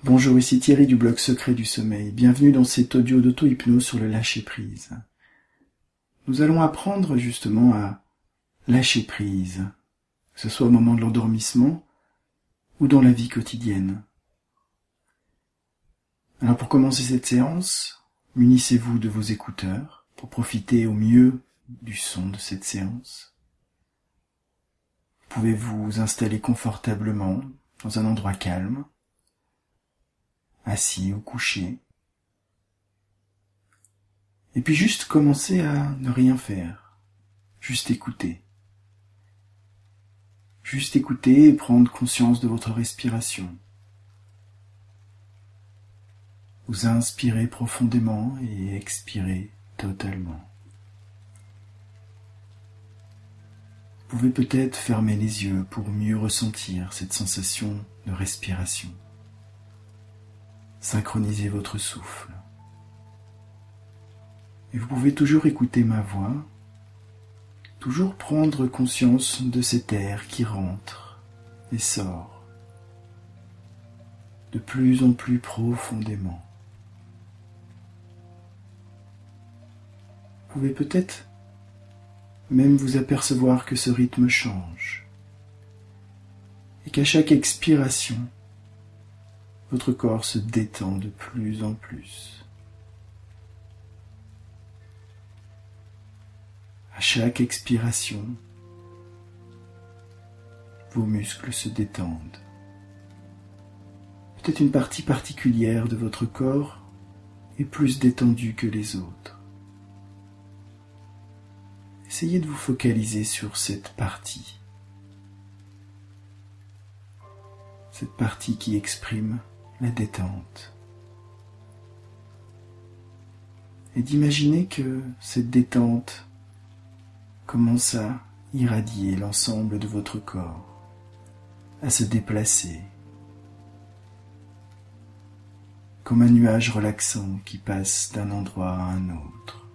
Bonjour, ici Thierry du blog Secret du Sommeil. Bienvenue dans cet audio d'auto-hypnose sur le lâcher-prise. Nous allons apprendre justement à lâcher prise, que ce soit au moment de l'endormissement ou dans la vie quotidienne. Alors pour commencer cette séance, munissez-vous de vos écouteurs pour profiter au mieux du son de cette séance. Vous pouvez vous installer confortablement dans un endroit calme, assis ou couché, et puis juste commencer à ne rien faire, juste écouter. Juste écouter et prendre conscience de votre respiration. Vous inspirez profondément et expirez totalement. Vous pouvez peut-être fermer les yeux pour mieux ressentir cette sensation de respiration. Synchronisez votre souffle. Et vous pouvez toujours écouter ma voix, toujours prendre conscience de cet air qui rentre et sort de plus en plus profondément. Vous pouvez peut-être même vous apercevoir que ce rythme change et qu'à chaque expiration, votre corps se détend de plus en plus. À chaque expiration, vos muscles se détendent. Peut-être une partie particulière de votre corps est plus détendue que les autres. Essayez de vous focaliser sur cette partie qui exprime la détente. Et d'imaginer que cette détente commence à irradier l'ensemble de votre corps, à se déplacer, comme un nuage relaxant qui passe d'un endroit à un autre,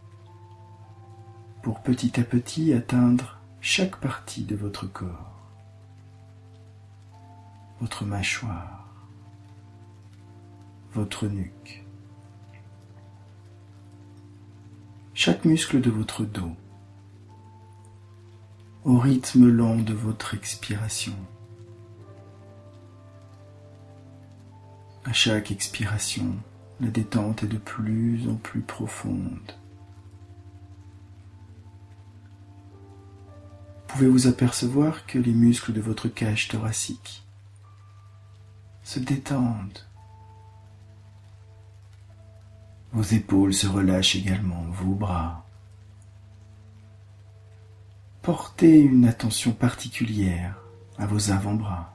pour petit à petit atteindre chaque partie de votre corps, votre mâchoire, votre nuque, chaque muscle de votre dos, au rythme lent de votre expiration. À chaque expiration, la détente est de plus en plus profonde. Vous pouvez vous apercevoir que les muscles de votre cage thoracique se détendent. Vos épaules se relâchent également, vos bras. Portez une attention particulière à vos avant-bras.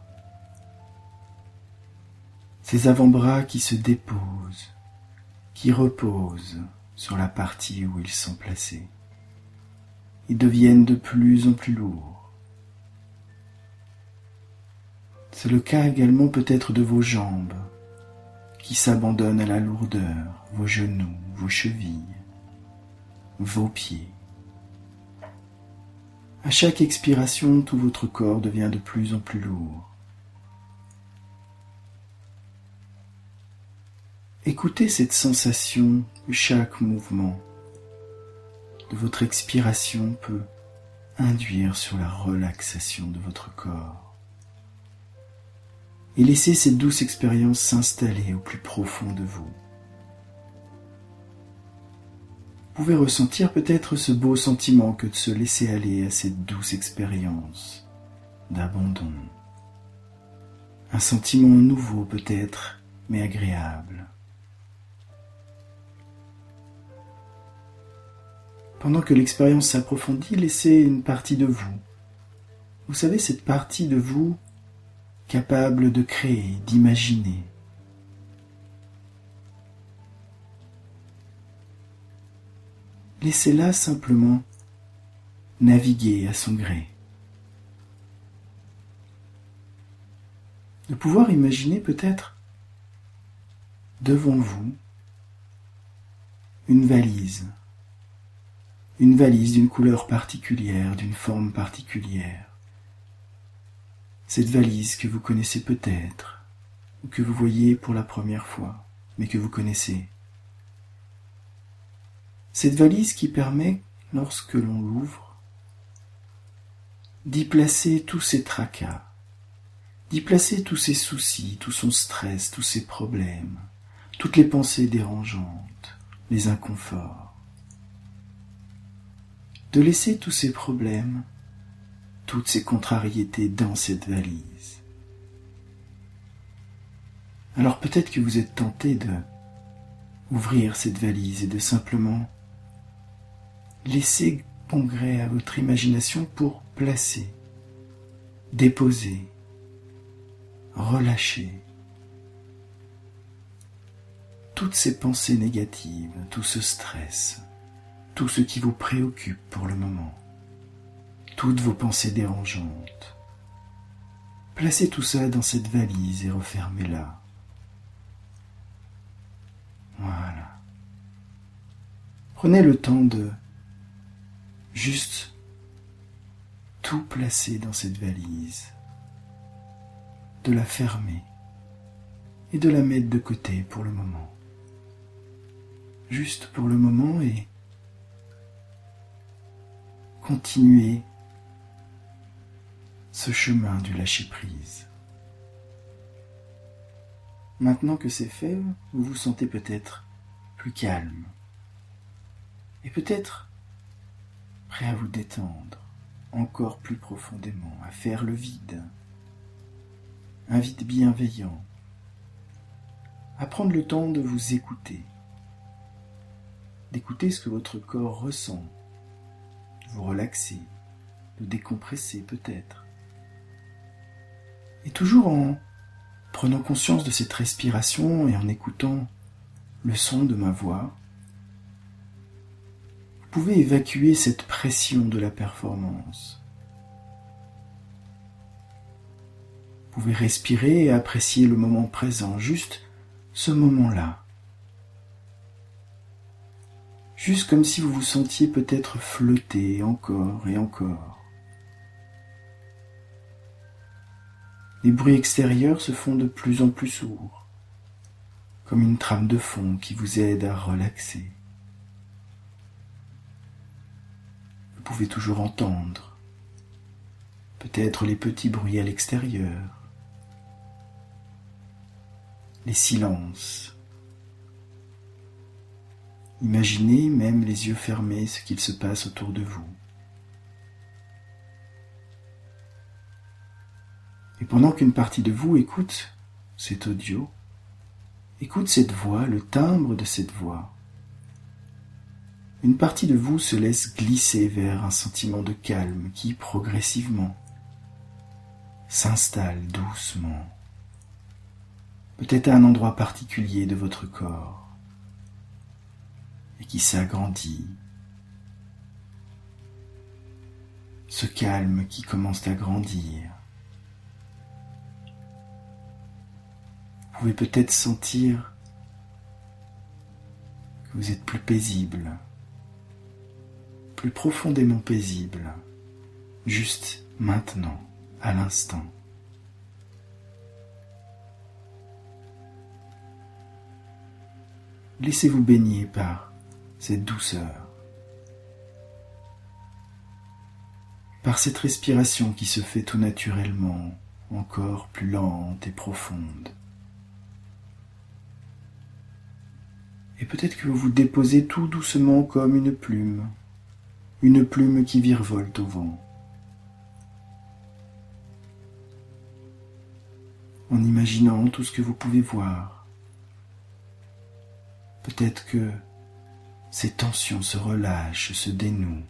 Ces avant-bras qui se déposent, qui reposent sur la partie où ils sont placés. Ils deviennent de plus en plus lourds. C'est le cas également peut-être de vos jambes, qui s'abandonnent à la lourdeur, vos genoux, vos chevilles, vos pieds. À chaque expiration, tout votre corps devient de plus en plus lourd. Écoutez cette sensation que chaque mouvement de votre expiration peut induire sur la relaxation de votre corps. Et laissez cette douce expérience s'installer au plus profond de vous. Vous pouvez ressentir peut-être ce beau sentiment que de se laisser aller à cette douce expérience d'abandon. Un sentiment nouveau peut-être, mais agréable. Pendant que l'expérience s'approfondit, laissez une partie de vous. Vous savez, cette partie de vous capable de créer, d'imaginer. Laissez-la simplement naviguer à son gré. De pouvoir imaginer peut-être devant vous une valise d'une couleur particulière, d'une forme particulière. Cette valise que vous connaissez peut-être, ou que vous voyez pour la première fois, mais que vous connaissez. Cette valise qui permet, lorsque l'on l'ouvre, d'y placer tous ses tracas, d'y placer tous ses soucis, tout son stress, tous ses problèmes, toutes les pensées dérangeantes, les inconforts. De laisser tous ces problèmes, toutes ces contrariétés dans cette valise. Alors peut-être que vous êtes tenté de ouvrir cette valise et de simplement laisser bon gré à votre imagination pour placer, déposer, relâcher toutes ces pensées négatives, tout ce stress, tout ce qui vous préoccupe pour le moment, toutes vos pensées dérangeantes. Placez tout ça dans cette valise et refermez-la. Voilà. Prenez le temps de juste tout placer dans cette valise, de la fermer et de la mettre de côté pour le moment. Juste pour le moment et continuez ce chemin du lâcher-prise. Maintenant que c'est fait, vous vous sentez peut-être plus calme et peut-être prêt à vous détendre encore plus profondément, à faire le vide, un vide bienveillant, à prendre le temps de vous écouter, d'écouter ce que votre corps ressent, de vous relaxer, de décompresser peut-être. Et toujours en prenant conscience de cette respiration et en écoutant le son de ma voix, vous pouvez évacuer cette pression de la performance. Vous pouvez respirer et apprécier le moment présent, juste ce moment-là. Juste comme si vous vous sentiez peut-être flotter encore et encore. Les bruits extérieurs se font de plus en plus sourds, comme une trame de fond qui vous aide à relaxer. Vous pouvez toujours entendre, peut-être les petits bruits à l'extérieur, les silences. Imaginez, même les yeux fermés, ce qu'il se passe autour de vous. Et pendant qu'une partie de vous écoute cet audio, écoute cette voix, le timbre de cette voix, une partie de vous se laisse glisser vers un sentiment de calme qui, progressivement, s'installe doucement, peut-être à un endroit particulier de votre corps, et qui s'agrandit. Ce calme qui commence à grandir. Vous pouvez peut-être sentir que vous êtes plus paisible, plus profondément paisible, juste maintenant, à l'instant. Laissez-vous baigner par cette douceur, par cette respiration qui se fait tout naturellement, encore plus lente et profonde. Et peut-être que vous vous déposez tout doucement comme une plume qui virevolte au vent. En imaginant tout ce que vous pouvez voir. Peut-être que ces tensions se relâchent, se dénouent.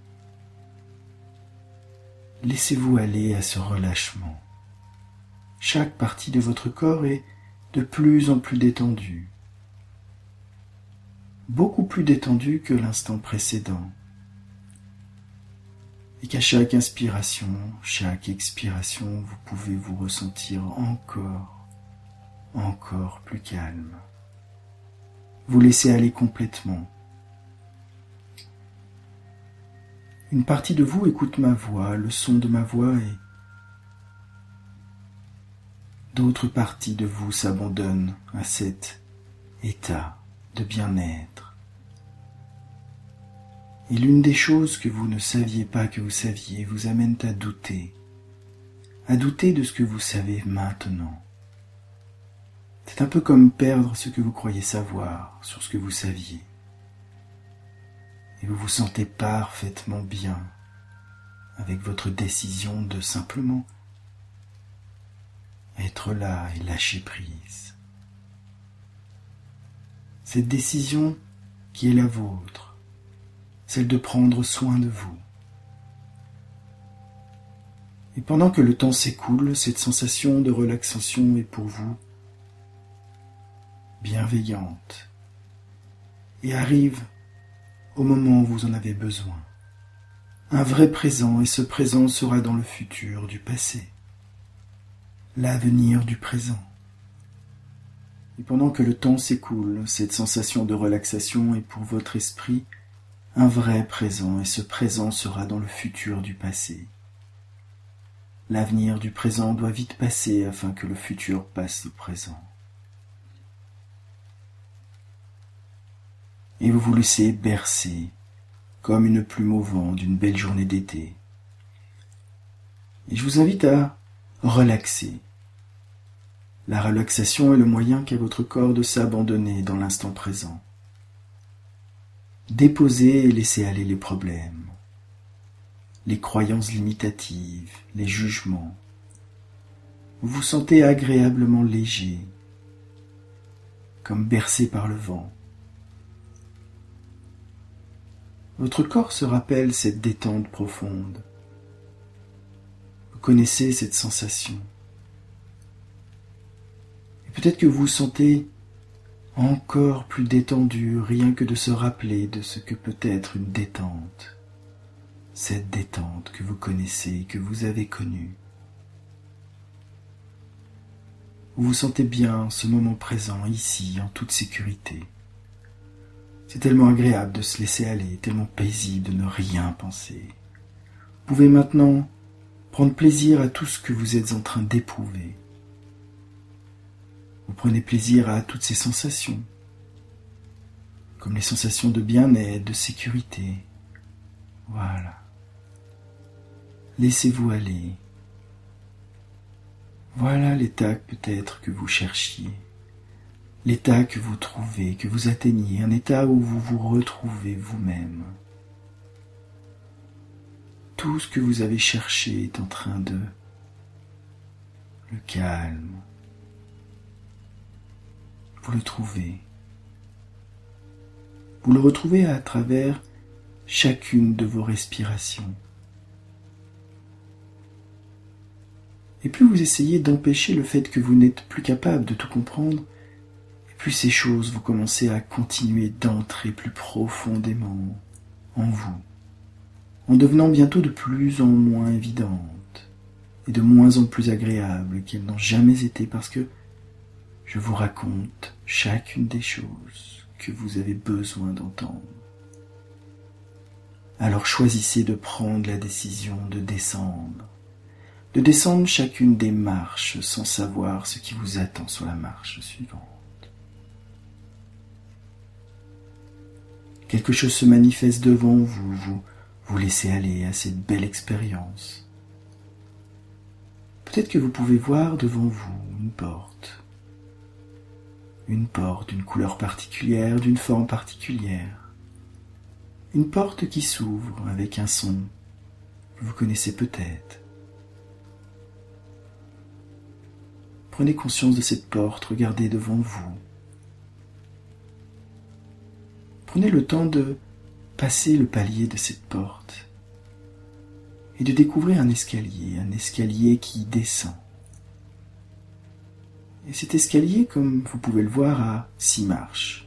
Laissez-vous aller à ce relâchement. Chaque partie de votre corps est de plus en plus détendue. Beaucoup plus détendue que l'instant précédent. Et qu'à chaque inspiration, chaque expiration, vous pouvez vous ressentir encore plus calme. Vous laissez aller complètement. Une partie de vous écoute ma voix, le son de ma voix et d'autres parties de vous s'abandonnent à cet état de bien-être. Et l'une des choses que vous ne saviez pas que vous saviez vous amène à douter de ce que vous savez maintenant. C'est un peu comme perdre ce que vous croyez savoir sur ce que vous saviez. Et vous vous sentez parfaitement bien avec votre décision de simplement être là et lâcher prise. Cette décision qui est la vôtre, celle de prendre soin de vous. Et pendant que le temps s'écoule, cette sensation de relaxation est pour vous bienveillante et arrive au moment où vous en avez besoin. Un vrai présent, et ce présent sera dans le futur du passé, l'avenir du présent. Et pendant que le temps s'écoule, cette sensation de relaxation est pour votre esprit un vrai présent, et ce présent sera dans le futur du passé. L'avenir du présent doit vite passer afin que le futur passe au présent. Et vous vous laissez bercer comme une plume au vent d'une belle journée d'été. Et je vous invite à relaxer. La relaxation est le moyen qu'a votre corps de s'abandonner dans l'instant présent. Déposer et laisser aller les problèmes, les croyances limitatives, les jugements. Vous vous sentez agréablement léger, comme bercé par le vent. Votre corps se rappelle cette détente profonde. Vous connaissez cette sensation. Et peut-être que vous vous sentez encore plus détendu rien que de se rappeler de ce que peut être une détente. Cette détente que vous connaissez, que vous avez connue. Vous vous sentez bien en ce moment présent, ici, en toute sécurité. C'est tellement agréable de se laisser aller, tellement paisible de ne rien penser. Vous pouvez maintenant prendre plaisir à tout ce que vous êtes en train d'éprouver. Vous prenez plaisir à toutes ces sensations, comme les sensations de bien-être, de sécurité. Voilà. Laissez-vous aller. Voilà l'état peut-être que vous cherchiez. L'état que vous trouvez, que vous atteignez, un état où vous vous retrouvez vous-même. Tout ce que vous avez cherché est en train de... Le calme. Vous le trouvez. Vous le retrouvez à travers chacune de vos respirations. Et plus vous essayez d'empêcher le fait que vous n'êtes plus capable de tout comprendre, plus ces choses vont commencer à continuer d'entrer plus profondément en vous, en devenant bientôt de plus en moins évidentes et de moins en plus agréables qu'elles n'ont jamais été parce que je vous raconte chacune des choses que vous avez besoin d'entendre. Alors choisissez de prendre la décision de descendre chacune des marches sans savoir ce qui vous attend sur la marche suivante. Quelque chose se manifeste devant vous, vous laissez aller à cette belle expérience. Peut-être que vous pouvez voir devant vous une porte d'une couleur particulière, d'une forme particulière. Une porte qui s'ouvre avec un son que vous connaissez peut-être. Prenez conscience de cette porte, regardez devant vous. Prenez le temps de passer le palier de cette porte et de découvrir un escalier qui descend. Et cet escalier, comme vous pouvez le voir, a 6 marches.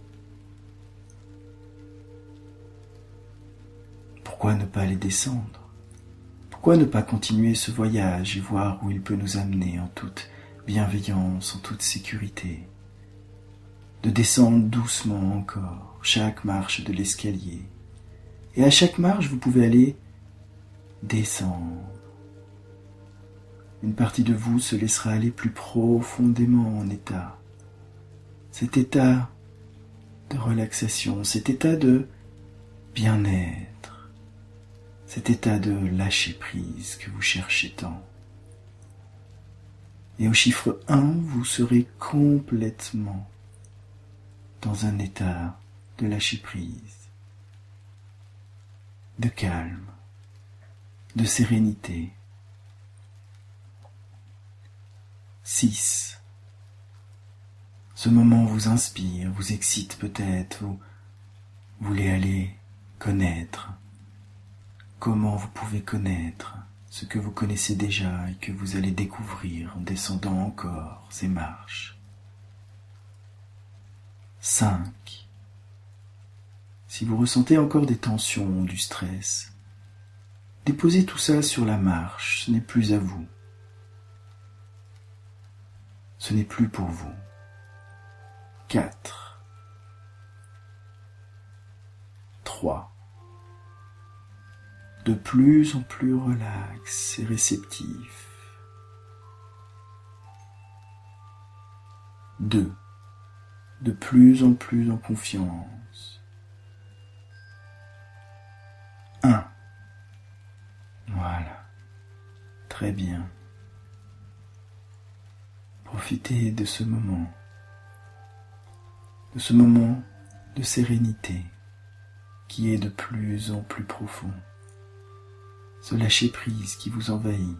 Pourquoi ne pas les descendre? Pourquoi ne pas continuer ce voyage et voir où il peut nous amener en toute bienveillance, en toute sécurité? De descendre doucement encore chaque marche de l'escalier. Et à chaque marche, vous pouvez aller descendre. une partie de vous se laissera aller plus profondément en état. Cet état de relaxation, cet état de bien-être, cet état de lâcher-prise que vous cherchez tant. Et au chiffre 1, vous serez complètement dans un état de lâcher-prise, de calme, de sérénité. 6. Ce moment vous inspire, vous excite peut-être, vous voulez aller connaître. Comment vous pouvez connaître ce que vous connaissez déjà et que vous allez découvrir en descendant encore ces marches. 5. Si vous ressentez encore des tensions ou du stress, déposez tout ça sur la marche, ce n'est plus à vous. Ce n'est plus pour vous. 4. 3. De plus en plus relax et réceptif. 2. De plus en plus en confiance. 1. Voilà. Très bien. Profitez de ce moment de sérénité qui est de plus en plus profond. Ce lâcher-prise qui vous envahit.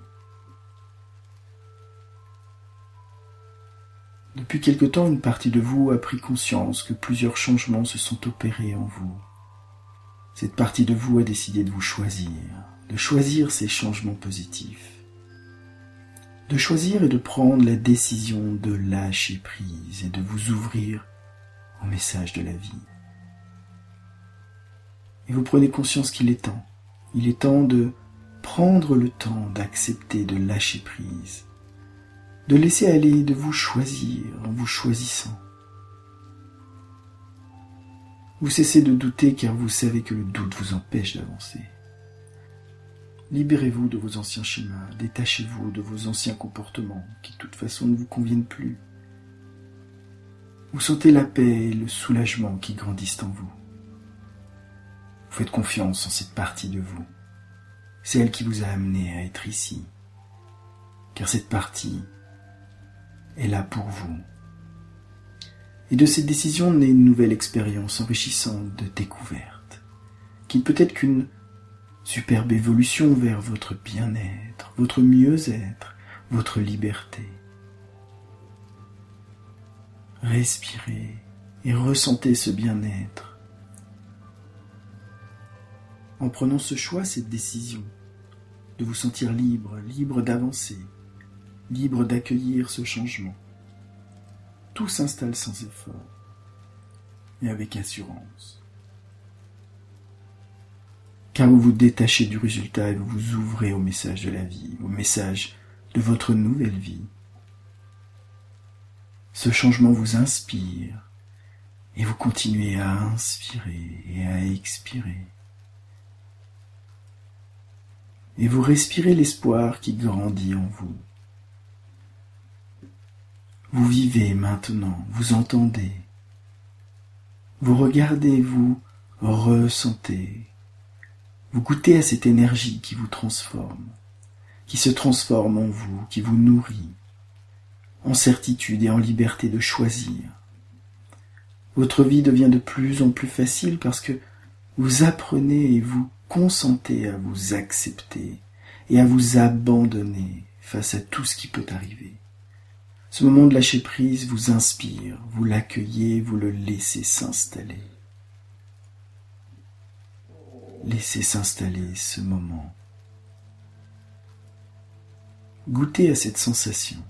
Depuis quelque temps, une partie de vous a pris conscience que plusieurs changements se sont opérés en vous. Cette partie de vous a décidé de vous choisir, de choisir ces changements positifs, de choisir et de prendre la décision de lâcher prise et de vous ouvrir au message de la vie. Et vous prenez conscience qu'il est temps. Il est temps de prendre le temps d'accepter de lâcher prise, de laisser aller, de vous choisir en vous choisissant. Vous cessez de douter car vous savez que le doute vous empêche d'avancer. Libérez-vous de vos anciens schémas, détachez-vous de vos anciens comportements qui de toute façon ne vous conviennent plus. Vous sentez la paix et le soulagement qui grandissent en vous. Vous faites confiance en cette partie de vous. C'est elle qui vous a amené à être ici. Car cette partie est là pour vous. Et de cette décision naît une nouvelle expérience enrichissante de découverte, qui ne peut être qu'une superbe évolution vers votre bien-être, votre mieux-être, votre liberté. Respirez et ressentez ce bien-être. En prenant ce choix, cette décision, de vous sentir libre, libre d'avancer, libre d'accueillir ce changement, tout s'installe sans effort et avec assurance. Car vous vous détachez du résultat et vous vous ouvrez au message de la vie, au message de votre nouvelle vie. Ce changement vous inspire et vous continuez à inspirer et à expirer. Et vous respirez l'espoir qui grandit en vous. Vous vivez maintenant, vous entendez, vous regardez, vous ressentez, vous goûtez à cette énergie qui vous transforme, qui se transforme en vous, qui vous nourrit, en certitude et en liberté de choisir. Votre vie devient de plus en plus facile parce que vous apprenez et vous consentez à vous accepter et à vous abandonner face à tout ce qui peut arriver. Ce moment de lâcher prise vous inspire, vous l'accueillez, vous le laissez s'installer. Laissez s'installer ce moment. Goûtez à cette sensation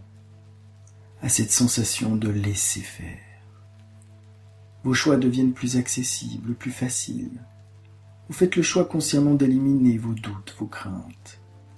de laisser faire. Vos choix deviennent plus accessibles, plus faciles. Vous faites le choix consciemment d'éliminer vos doutes, vos craintes.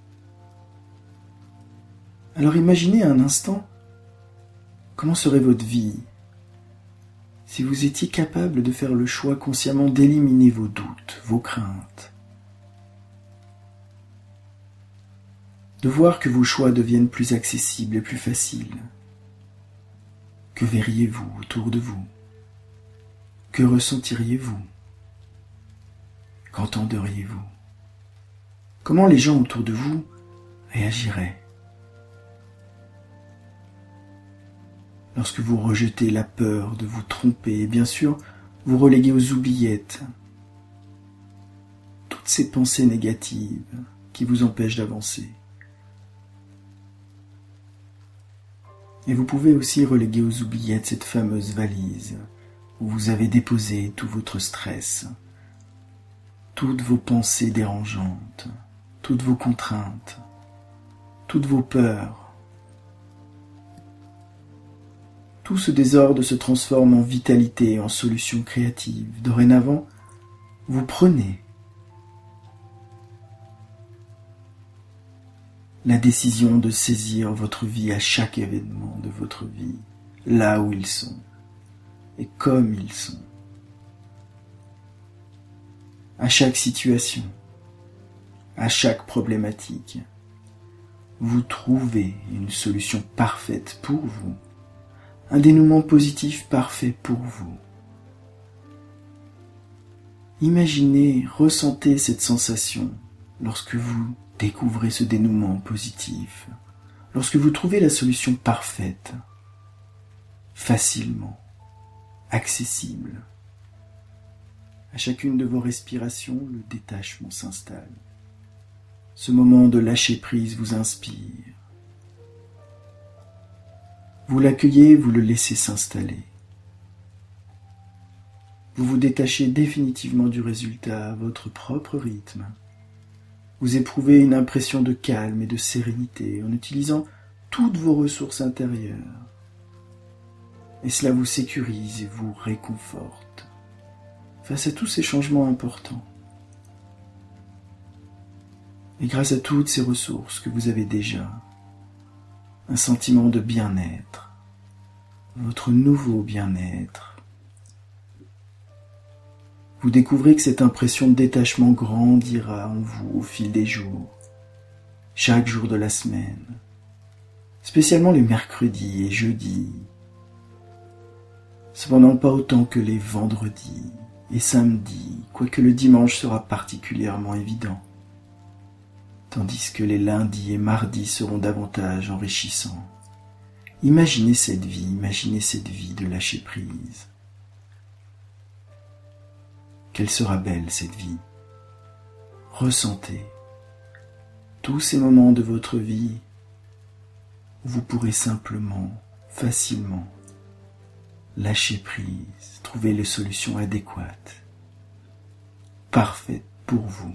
Alors imaginez un instant comment serait votre vie si vous étiez capable de faire le choix consciemment d'éliminer vos doutes, vos craintes. de voir que vos choix deviennent plus accessibles et plus faciles. Que verriez-vous autour de vous? Que ressentiriez-vous? Qu'entendriez-vous? Comment les gens autour de vous réagiraient? Lorsque vous rejetez la peur de vous tromper et bien sûr vous reléguez aux oubliettes toutes ces pensées négatives qui vous empêchent d'avancer. Et vous pouvez aussi reléguer aux oubliettes cette fameuse valise où vous avez déposé tout votre stress, toutes vos pensées dérangeantes, toutes vos contraintes, toutes vos peurs. Tout ce désordre se transforme en vitalité, en solution créative. Dorénavant, vous prenez la décision de saisir votre vie à chaque événement de votre vie, là où ils sont et comme ils sont. À chaque situation, à chaque problématique, vous trouvez une solution parfaite pour vous. Un dénouement positif parfait pour vous. Imaginez, ressentez cette sensation lorsque vous découvrez ce dénouement positif, lorsque vous trouvez la solution parfaite, facilement, accessible. À chacune de vos respirations, le détachement s'installe. Ce moment de lâcher prise vous inspire. Vous l'accueillez, vous le laissez s'installer. Vous vous détachez définitivement du résultat à votre propre rythme. Vous éprouvez une impression de calme et de sérénité en utilisant toutes vos ressources intérieures. Et cela vous sécurise et vous réconforte face à tous ces changements importants. Et grâce à toutes ces ressources que vous avez déjà, un sentiment de bien-être, votre nouveau bien-être. Vous découvrez que cette impression de détachement grandira en vous au fil des jours, chaque jour de la semaine, spécialement les mercredis et jeudis, cependant pas autant que les vendredis et samedis, quoique le dimanche sera particulièrement évident. Tandis que les lundis et mardis seront davantage enrichissants. Imaginez cette vie de lâcher prise. Quelle sera belle cette vie. Ressentez tous ces moments de votre vie où vous pourrez simplement, facilement, lâcher prise, trouver les solutions adéquates, parfaites pour vous.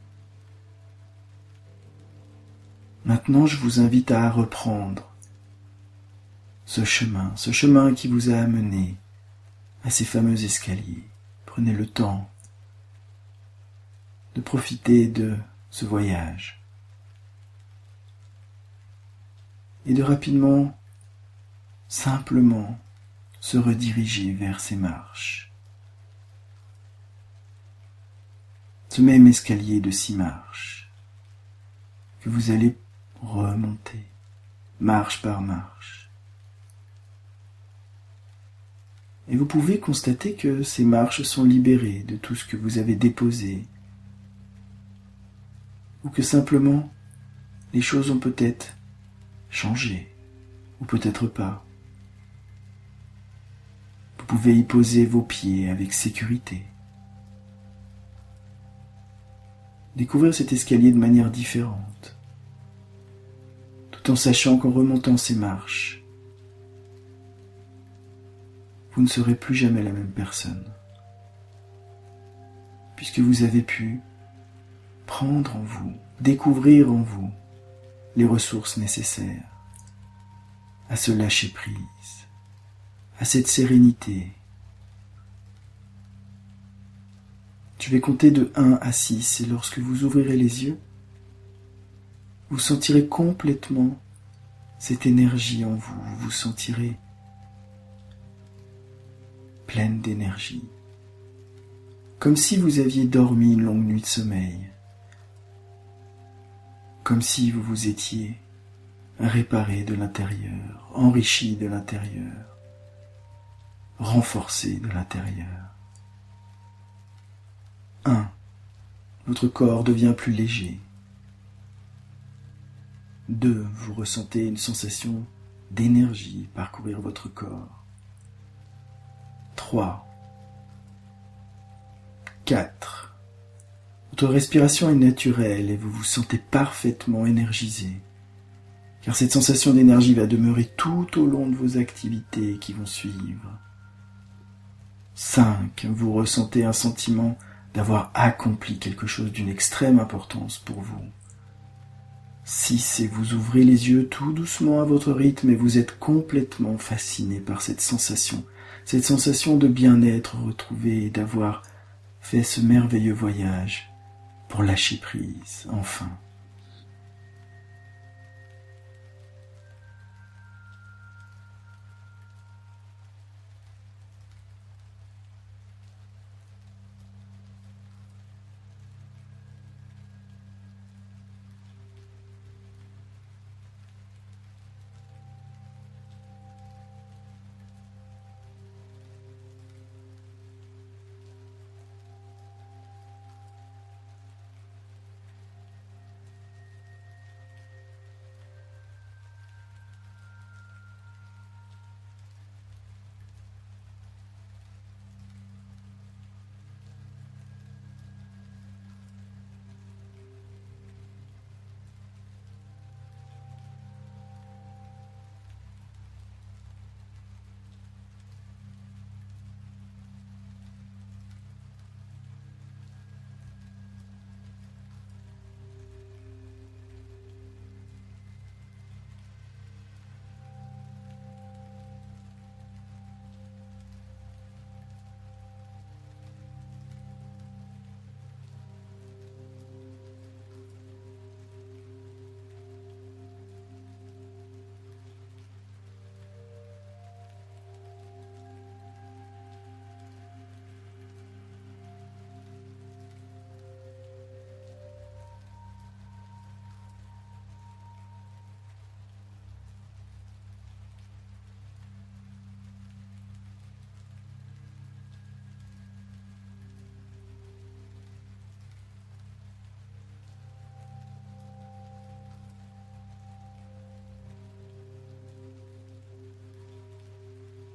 Maintenant, je vous invite à reprendre ce chemin qui vous a amené à ces fameux escaliers. Prenez le temps de profiter de ce voyage et de rapidement, simplement, se rediriger vers ces marches. Ce même escalier de 6 marches que vous allez remonter, marche par marche. Et vous pouvez constater que ces marches sont libérées de tout ce que vous avez déposé, ou que simplement les choses ont peut-être changé, ou peut-être pas. Vous pouvez y poser vos pieds avec sécurité. Découvrir cet escalier de manière différente, tout en sachant qu'en remontant ces marches, vous ne serez plus jamais la même personne, puisque vous avez pu prendre en vous, découvrir en vous les ressources nécessaires à ce lâcher prise, à cette sérénité. Je vais compter de 1 à 6 et lorsque vous ouvrirez les yeux, vous sentirez complètement cette énergie en vous, vous vous sentirez pleine d'énergie, comme si vous aviez dormi une longue nuit de sommeil. comme si vous vous étiez réparé de l'intérieur, enrichi de l'intérieur, renforcé de l'intérieur. 1. Votre corps devient plus léger. 2. Vous ressentez une sensation d'énergie parcourir votre corps. 3. 4. Votre respiration est naturelle et vous vous sentez parfaitement énergisé, car cette sensation d'énergie va demeurer tout au long de vos activités qui vont suivre. 5. Vous ressentez un sentiment d'avoir accompli quelque chose d'une extrême importance pour vous. 6. Et vous ouvrez les yeux tout doucement à votre rythme et vous êtes complètement fasciné par cette sensation de bien-être retrouvé et d'avoir fait ce merveilleux voyage pour lâcher prise, enfin.